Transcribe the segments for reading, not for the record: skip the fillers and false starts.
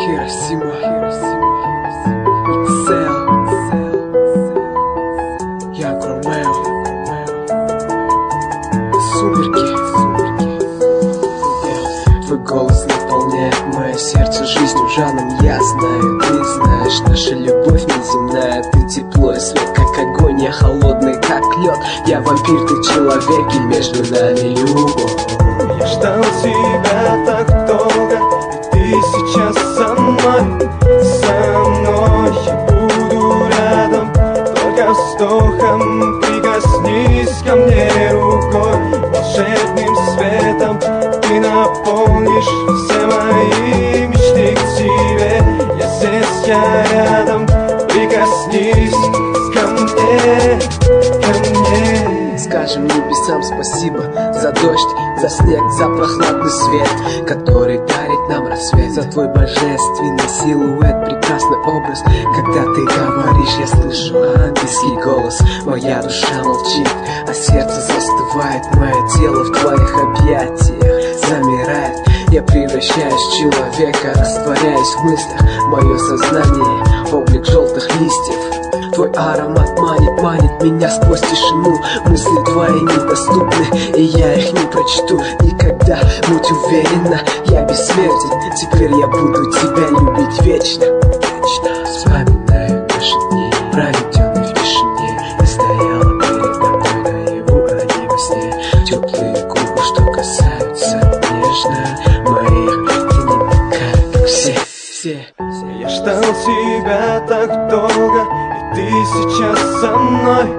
Хиросима, Ицел, Янг Ромео, сумерки. Твой голос наполняет мое сердце жизнью, жаном. Я знаю, ты знаешь, наша любовь неземная. Ты тепло и свет, как огонь, я холодный, как лед. Я вампир, ты человек, и между нами любовь. Я ждал тебя так долго, и ты сейчас со мной. Я буду рядом, только вздохом. Прикоснись ко мне рукой, волшебным светом ты наполнишь все мои мечты к тебе. Я здесь, я рядом, прикоснись ко мне, ко мне. Скажем небесам спасибо за дождь, за снег, за прохладный свет, который дарит нам рассвет. За твой божественный силуэт, прекрасный образ. Когда ты говоришь, я слышу ангельский голос. Моя душа молчит, а сердце застывает. Мое тело в твоих объятиях замирает. Я превращаюсь в человека, растворяюсь в мыслях. Мое сознание — облик желтых листьев. Твой аромат манит меня сквозь тишину. Мысли твои недоступны, и я их не прочту никогда. Будь уверена, я бессмертен. Теперь я буду тебя любить вечно. Вспоминаю наши дни, проведенные в тишине. Я стояла перед тобой наяву, а не во сне. Теплые губы, что касаются нежно моих. Ты не такая, как все. Я ждал тебя так долго, и ты сейчас со мной.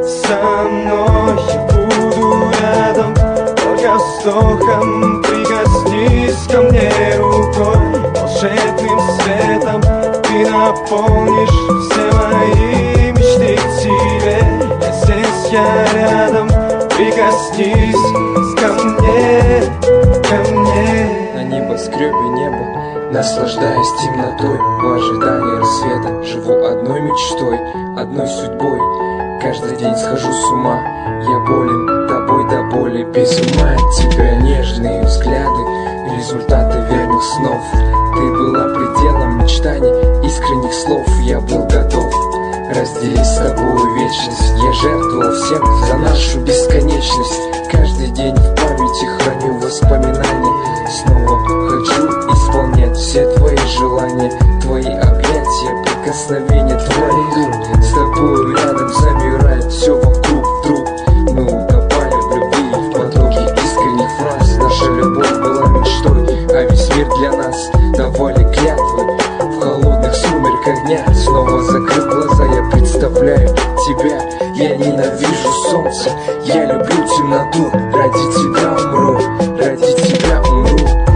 Я буду рядом, только вздохом. Прикоснись ко мне рукой, волшебным светом ты наполнишь все мои мечты к тебе. Я здесь, я рядом, прикоснись ко мне, ко мне. На небоскребе небо, наслаждаясь темнотой. В ожидании рассвета живу одной мечтой, одной судьбой. Каждый день схожу с ума, я болен тобой до боли. Без ума от тебя нежные взгляды, результаты верных снов. Ты была пределом мечтаний, искренних слов. Я был готов разделить с тобой вечность. Я жертвовал всем за нашу бесконечность. Каждый день в памяти храню воспоминания. Снова хочу исполнять все твои желания. Твои объятия, прикосновения твоих рук. С тобой рядом замирает все вокруг, друг. Мы утопали в любви, в потоке искренних фраз. Наша любовь была мечтой, а весь мир для нас давали клятвы. В холодных сумерках дня снова закрыв глаза, я представляю тебя. Я ненавижу солнце, я люблю темноту. Ради тебя умру, ради тебя умру.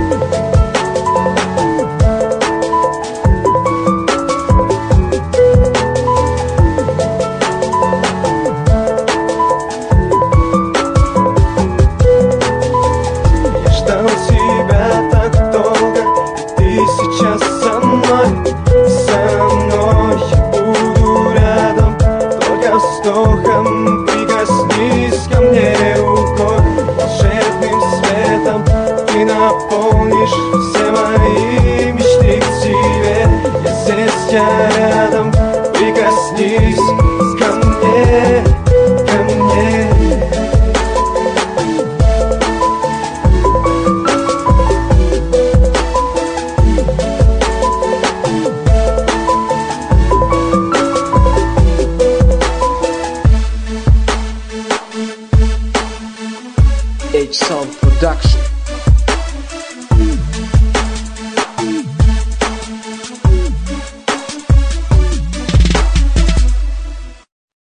Я ждал тебя так долго, и ты сейчас со мной. Я буду рядом, только вздохом. Прикоснись ко мне рукой, волшебным светом ты наполнишь все мои мечты к тебе. Я здесь, я рядом, прикоснись ко мне, ко мне. H-Sound Production.